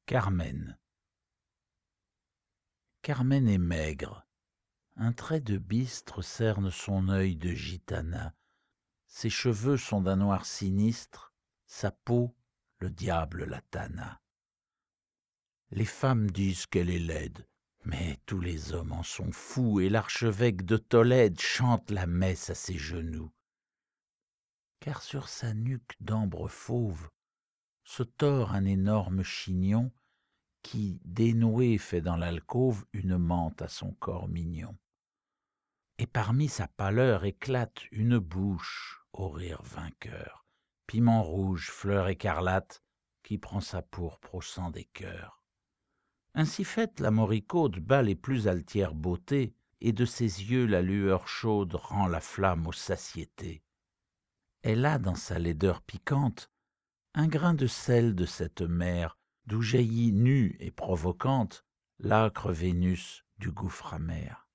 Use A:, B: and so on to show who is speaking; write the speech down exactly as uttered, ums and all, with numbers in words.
A: Carmen. Carmen est maigre. Un trait de bistre cerne son œil de gitana. Ses cheveux sont d'un noir sinistre, sa peau, le diable la tanna. Les femmes disent qu'elle est laide, mais tous les hommes en sont fous, et l'archevêque de Tolède chante la messe à ses genoux. Car sur sa nuque d'ambre fauve se tord un énorme chignon qui, dénoué, fait dans l'alcôve une mante à son corps mignon. Et parmi sa pâleur éclate une bouche au rire vainqueur, piment rouge, fleur écarlate, qui prend sa pourpre au sang des cœurs. Ainsi faite, la moricaude bat les plus altières beautés, et de ses yeux la lueur chaude rend la flamme aux satiétés. Elle a dans sa laideur piquante un grain de sel de cette mer, d'où jaillit nue et provocante l'âcre Vénus du gouffre amer.